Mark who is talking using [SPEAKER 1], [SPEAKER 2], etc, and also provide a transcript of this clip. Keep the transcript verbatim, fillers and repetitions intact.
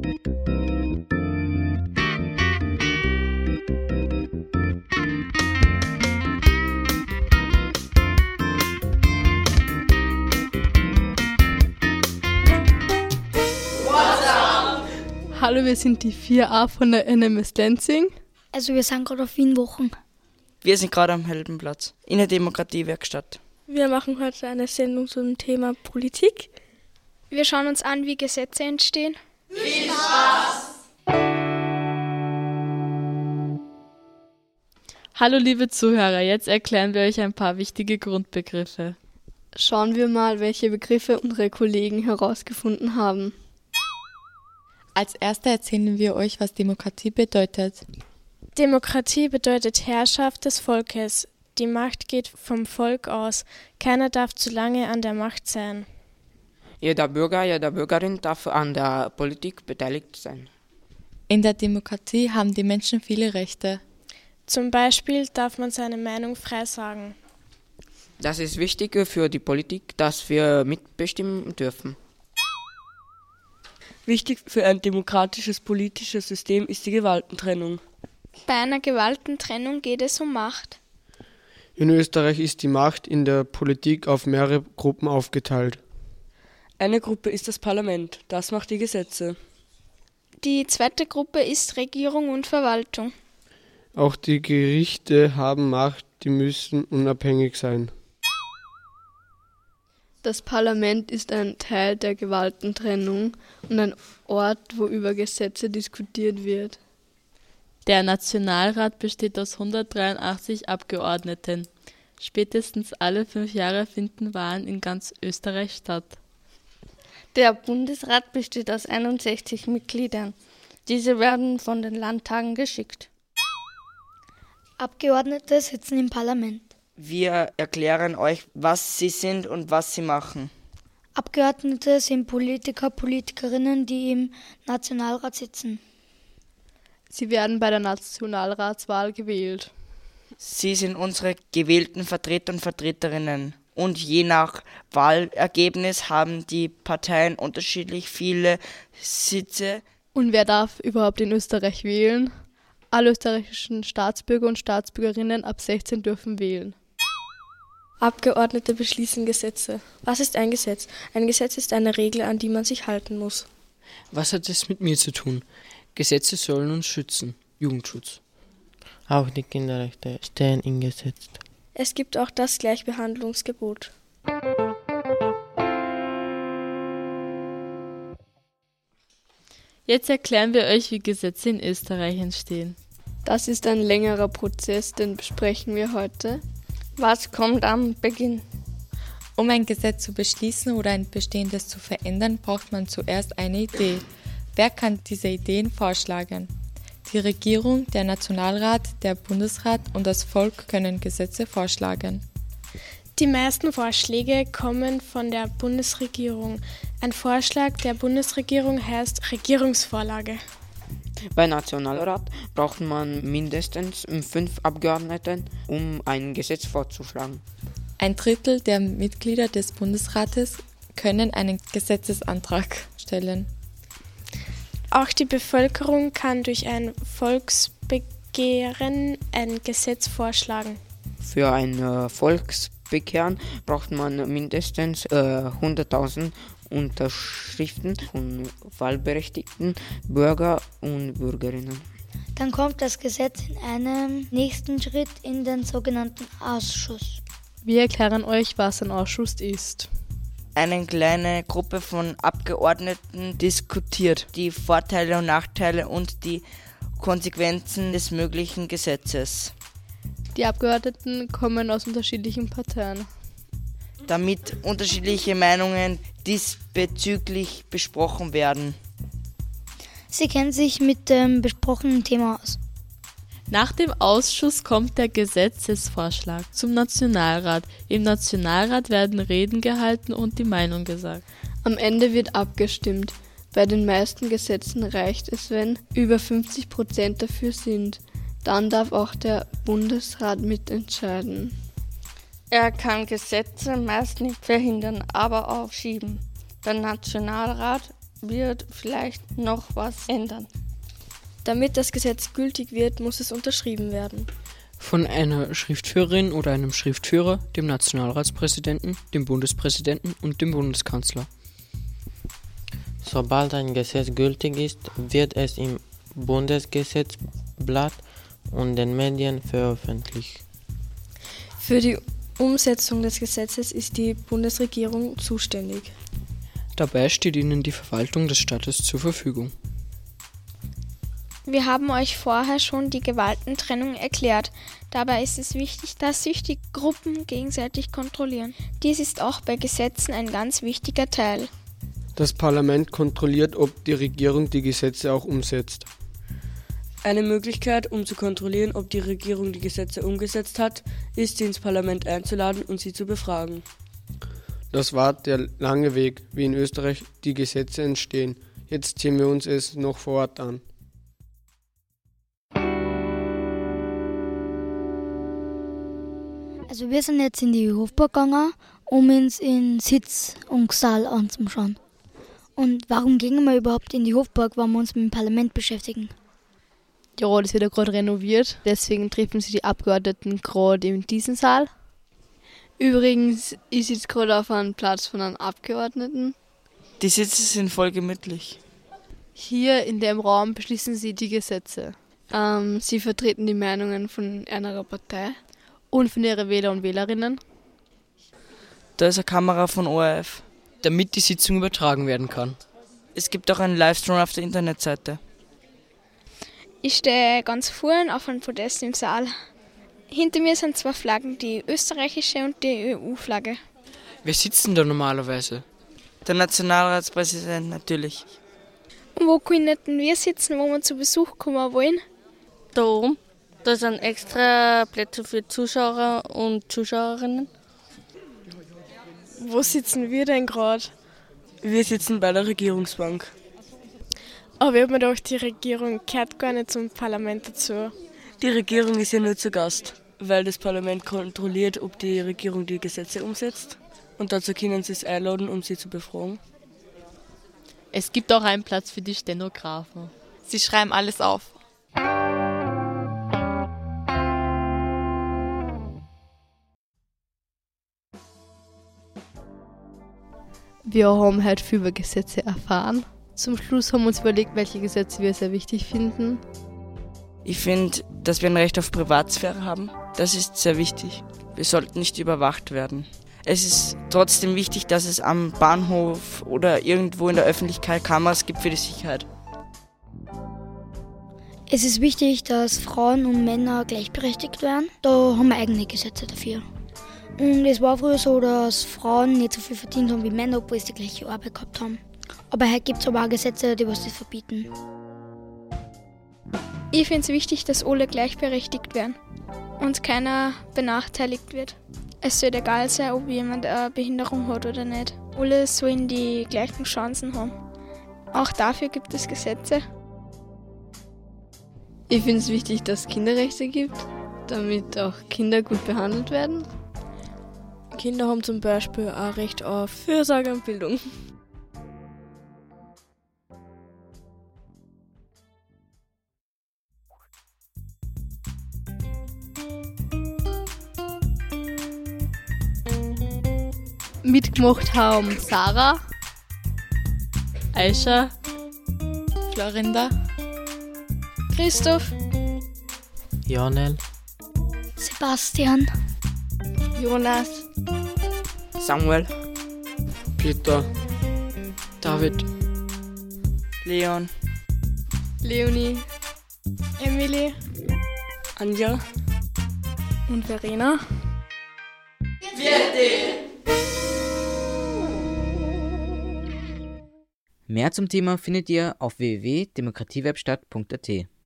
[SPEAKER 1] Hallo, wir sind die vier a von der N M S Lenzing.
[SPEAKER 2] Also wir sind gerade auf Wienwochen.
[SPEAKER 3] Wir sind gerade am Heldenplatz in der Demokratiewerkstatt.
[SPEAKER 4] Wir machen heute eine Sendung zum Thema Politik.
[SPEAKER 5] Wir schauen uns an, wie Gesetze entstehen.
[SPEAKER 6] Viel Spaß!
[SPEAKER 1] Hallo liebe Zuhörer, jetzt erklären wir euch ein paar wichtige Grundbegriffe. Schauen wir mal, welche Begriffe unsere Kollegen herausgefunden haben.
[SPEAKER 7] Als Erster erzählen wir euch, was Demokratie bedeutet.
[SPEAKER 4] Demokratie bedeutet Herrschaft des Volkes. Die Macht geht vom Volk aus. Keiner darf zu lange an der Macht sein.
[SPEAKER 8] Jeder Bürger, jede Bürgerin darf an der Politik beteiligt sein.
[SPEAKER 7] In der Demokratie haben die Menschen viele Rechte.
[SPEAKER 4] Zum Beispiel darf man seine Meinung frei sagen.
[SPEAKER 8] Das ist wichtig für die Politik, dass wir mitbestimmen dürfen.
[SPEAKER 1] Wichtig für ein demokratisches politisches System ist die Gewaltentrennung.
[SPEAKER 5] Bei einer Gewaltentrennung geht es um Macht.
[SPEAKER 9] In Österreich ist die Macht in der Politik auf mehrere Gruppen aufgeteilt.
[SPEAKER 1] Eine Gruppe ist das Parlament, das macht die Gesetze.
[SPEAKER 5] Die zweite Gruppe ist Regierung und Verwaltung.
[SPEAKER 9] Auch die Gerichte haben Macht, die müssen unabhängig sein.
[SPEAKER 1] Das Parlament ist ein Teil der Gewaltentrennung und ein Ort, wo über Gesetze diskutiert wird. Der Nationalrat besteht aus hundertdreiundachtzig Abgeordneten. Spätestens alle fünf Jahre finden Wahlen in ganz Österreich statt.
[SPEAKER 10] Der Bundesrat besteht aus einundsechzig Mitgliedern. Diese werden von den Landtagen geschickt.
[SPEAKER 2] Abgeordnete sitzen im Parlament.
[SPEAKER 3] Wir erklären euch, was sie sind und was sie machen.
[SPEAKER 2] Abgeordnete sind Politiker, Politikerinnen, die im Nationalrat sitzen.
[SPEAKER 1] Sie werden bei der Nationalratswahl gewählt.
[SPEAKER 3] Sie sind unsere gewählten Vertreter und Vertreterinnen. Und je nach Wahlergebnis haben die Parteien unterschiedlich viele Sitze.
[SPEAKER 1] Und wer darf überhaupt in Österreich wählen? Alle österreichischen Staatsbürger und Staatsbürgerinnen ab sechzehn dürfen wählen.
[SPEAKER 4] Abgeordnete beschließen Gesetze. Was ist ein Gesetz? Ein Gesetz ist eine Regel, an die man sich halten muss.
[SPEAKER 11] Was hat es mit mir zu tun? Gesetze sollen uns schützen. Jugendschutz.
[SPEAKER 12] Auch die Kinderrechte stehen im Gesetz.
[SPEAKER 4] Es gibt auch das Gleichbehandlungsgebot.
[SPEAKER 1] Jetzt erklären wir euch, wie Gesetze in Österreich entstehen. Das ist ein längerer Prozess, den besprechen wir heute.
[SPEAKER 10] Was kommt am Beginn?
[SPEAKER 7] Um ein Gesetz zu beschließen oder ein bestehendes zu verändern, braucht man zuerst eine Idee. Wer kann diese Ideen vorschlagen? Die Regierung, der Nationalrat, der Bundesrat und das Volk können Gesetze vorschlagen.
[SPEAKER 4] Die meisten Vorschläge kommen von der Bundesregierung. Ein Vorschlag der Bundesregierung heißt Regierungsvorlage.
[SPEAKER 8] Beim Nationalrat braucht man mindestens fünf Abgeordnete, um ein Gesetz vorzuschlagen.
[SPEAKER 7] Ein Drittel der Mitglieder des Bundesrates können einen Gesetzesantrag stellen.
[SPEAKER 4] Auch die Bevölkerung kann durch ein Volksbegehren ein Gesetz vorschlagen.
[SPEAKER 8] Für ein äh, Volksbegehren braucht man mindestens äh, hunderttausend Unterschriften von wahlberechtigten Bürger und Bürgerinnen.
[SPEAKER 2] Dann kommt das Gesetz in einem nächsten Schritt in den sogenannten Ausschuss.
[SPEAKER 1] Wir erklären euch, was ein Ausschuss ist.
[SPEAKER 3] Eine kleine Gruppe von Abgeordneten diskutiert die Vorteile und Nachteile und die Konsequenzen des möglichen Gesetzes.
[SPEAKER 1] Die Abgeordneten kommen aus unterschiedlichen Parteien.
[SPEAKER 3] Damit unterschiedliche Meinungen diesbezüglich besprochen werden.
[SPEAKER 2] Sie kennen sich mit dem besprochenen Thema aus.
[SPEAKER 1] Nach dem Ausschuss kommt der Gesetzesvorschlag zum Nationalrat. Im Nationalrat werden Reden gehalten und die Meinung gesagt. Am Ende wird abgestimmt. Bei den meisten Gesetzen reicht es, wenn über fünfzig Prozent dafür sind. Dann darf auch der Bundesrat mitentscheiden.
[SPEAKER 10] Er kann Gesetze meist nicht verhindern, aber aufschieben. Der Nationalrat wird vielleicht noch was ändern.
[SPEAKER 5] Damit das Gesetz gültig wird, muss es unterschrieben werden.
[SPEAKER 11] Von einer Schriftführerin oder einem Schriftführer, dem Nationalratspräsidenten, dem Bundespräsidenten und dem Bundeskanzler.
[SPEAKER 12] Sobald ein Gesetz gültig ist, wird es im Bundesgesetzblatt und den Medien veröffentlicht.
[SPEAKER 5] Für die Umsetzung des Gesetzes ist die Bundesregierung zuständig.
[SPEAKER 11] Dabei steht ihnen die Verwaltung des Staates zur Verfügung.
[SPEAKER 4] Wir haben euch vorher schon die Gewaltentrennung erklärt. Dabei ist es wichtig, dass sich die Gruppen gegenseitig kontrollieren. Dies ist auch bei Gesetzen ein ganz wichtiger Teil.
[SPEAKER 9] Das Parlament kontrolliert, ob die Regierung die Gesetze auch umsetzt.
[SPEAKER 13] Eine Möglichkeit, um zu kontrollieren, ob die Regierung die Gesetze umgesetzt hat, ist, sie ins Parlament einzuladen und sie zu befragen.
[SPEAKER 9] Das war der lange Weg, wie in Österreich die Gesetze entstehen. Jetzt sehen wir uns es noch vor Ort an.
[SPEAKER 2] Also wir sind jetzt in die Hofburg gegangen, um uns in Sitz und Saal anzuschauen. Und warum gehen wir überhaupt in die Hofburg, wenn wir uns mit dem Parlament beschäftigen?
[SPEAKER 1] Ja, das wird ja gerade renoviert, deswegen treffen sich die Abgeordneten gerade in diesem Saal. Übrigens ist jetzt gerade auf einem Platz von einem Abgeordneten.
[SPEAKER 3] Die Sitze sind voll gemütlich.
[SPEAKER 1] Hier in dem Raum beschließen sie die Gesetze. Ähm, sie vertreten die Meinungen von einer Partei und von ihren Wähler und Wählerinnen.
[SPEAKER 3] Da ist eine Kamera von O R F.
[SPEAKER 11] Damit die Sitzung übertragen werden kann.
[SPEAKER 3] Es gibt auch einen Livestream auf der Internetseite.
[SPEAKER 4] Ich stehe ganz vorne auf einem Podest im Saal. Hinter mir sind zwei Flaggen, die österreichische und die E U-Flagge.
[SPEAKER 11] Wer sitzt denn da normalerweise?
[SPEAKER 3] Der Nationalratspräsident natürlich.
[SPEAKER 4] Und wo könnten wir sitzen, wo wir zu Besuch kommen wollen?
[SPEAKER 10] Da oben. Da sind extra Plätze für Zuschauer und Zuschauerinnen.
[SPEAKER 5] Wo sitzen wir denn gerade?
[SPEAKER 13] Wir sitzen bei der Regierungsbank.
[SPEAKER 5] Aber ich habe mir gedacht, die Regierung gehört gar nicht zum Parlament dazu.
[SPEAKER 13] Die Regierung ist ja nur zu Gast, weil das Parlament kontrolliert, ob die Regierung die Gesetze umsetzt. Und dazu können sie es einladen, um sie zu befragen.
[SPEAKER 1] Es gibt auch einen Platz für die Stenografen.
[SPEAKER 7] Sie schreiben alles auf.
[SPEAKER 1] Wir haben heute viel über Gesetze erfahren. Zum Schluss haben wir uns überlegt, welche Gesetze wir sehr wichtig finden.
[SPEAKER 3] Ich finde, dass wir ein Recht auf Privatsphäre haben. Das ist sehr wichtig. Wir sollten nicht überwacht werden. Es ist trotzdem wichtig, dass es am Bahnhof oder irgendwo in der Öffentlichkeit Kameras gibt für die Sicherheit.
[SPEAKER 2] Es ist wichtig, dass Frauen und Männer gleichberechtigt werden. Da haben wir eigene Gesetze dafür. Und es war früher so, dass Frauen nicht so viel verdient haben wie Männer, obwohl sie die gleiche Arbeit gehabt haben. Aber heute gibt es aber auch Gesetze, die was das verbieten.
[SPEAKER 4] Ich finde es wichtig, dass alle gleichberechtigt werden und keiner benachteiligt wird. Es sollte egal sein, ob jemand eine Behinderung hat oder nicht. Alle sollen die gleichen Chancen haben. Auch dafür gibt es Gesetze.
[SPEAKER 1] Ich finde es wichtig, dass es Kinderrechte gibt, damit auch Kinder gut behandelt werden.
[SPEAKER 5] Kinder haben zum Beispiel auch Recht auf Fürsorge und Bildung.
[SPEAKER 1] Mitgemacht haben Sarah, Aisha,
[SPEAKER 7] Florinda,
[SPEAKER 4] Christoph,
[SPEAKER 12] Jonel,
[SPEAKER 2] Sebastian,
[SPEAKER 10] Jonas,
[SPEAKER 3] Samuel,
[SPEAKER 9] Peter,
[SPEAKER 11] David,
[SPEAKER 3] Leon,
[SPEAKER 5] Leonie, Emily,
[SPEAKER 13] Anja
[SPEAKER 5] und Verena.
[SPEAKER 6] Vierte.
[SPEAKER 14] Mehr zum Thema findet ihr auf w w w punkt demokratiewebstadt punkt a t.